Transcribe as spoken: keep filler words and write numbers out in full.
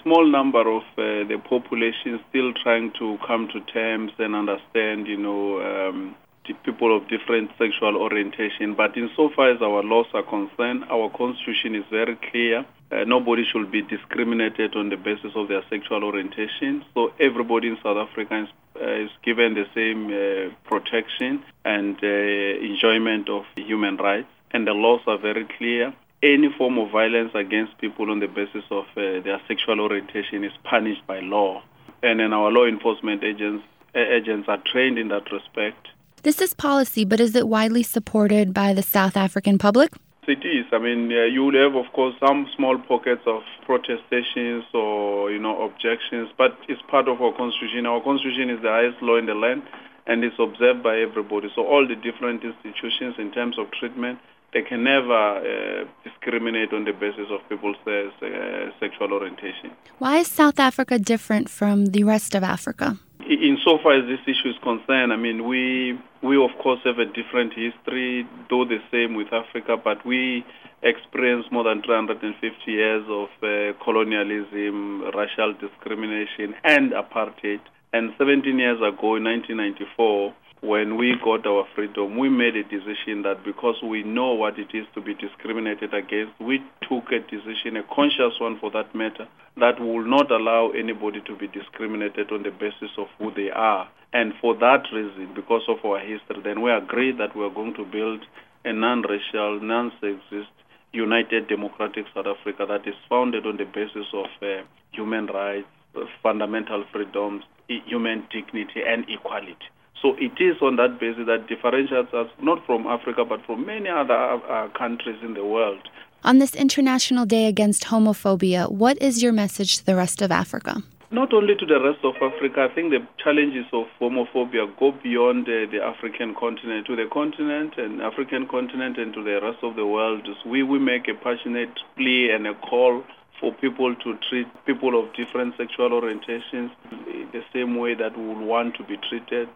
small number of uh, the population still trying to come to terms and understand, you know, um, people of different sexual orientation. But insofar as our laws are concerned, our constitution is very clear. Uh, nobody should be discriminated on the basis of their sexual orientation. So everybody in South Africa is, uh, is given the same uh, protection and uh, enjoyment of human rights. And the laws are very clear. Any form of violence against people on the basis of uh, their sexual orientation is punished by law. And then our law enforcement agents, uh, agents are trained in that respect. This is policy, but is it widely supported by the South African public? It is. I mean, uh, you will have, of course, some small pockets of protestations or, you know, objections, but it's part of our constitution. Our constitution is the highest law in the land, and it's observed by everybody. So all the different institutions in terms of treatment, they can never uh, discriminate on the basis of people's uh, sexual orientation. Why is South Africa different from the rest of Africa? Insofar as this issue is concerned, I mean, we, we of course have a different history, though the same with Africa, but we experienced more than three hundred fifty years of uh, colonialism, racial discrimination, and apartheid. And seventeen years ago, in nineteen ninety-four, when we got our freedom, we made a decision that because we know what it is to be discriminated against, we took a decision, a conscious one for that matter, that will not allow anybody to be discriminated on the basis of who they are. And for that reason, because of our history, then we agreed that we are going to build a non-racial, non-sexist, united democratic South Africa that is founded on the basis of uh, human rights, fundamental freedoms, human dignity, and equality. So it is on that basis that differentiates us not from Africa but from many other uh, countries in the world. On this International Day Against Homophobia, what is your message to the rest of Africa? Not only to the rest of Africa, I think the challenges of homophobia go beyond uh, the African continent, to the continent and African continent and to the rest of the world. We, we make a passionate plea and a call for people to treat people of different sexual orientations the same way that we would want to be treated.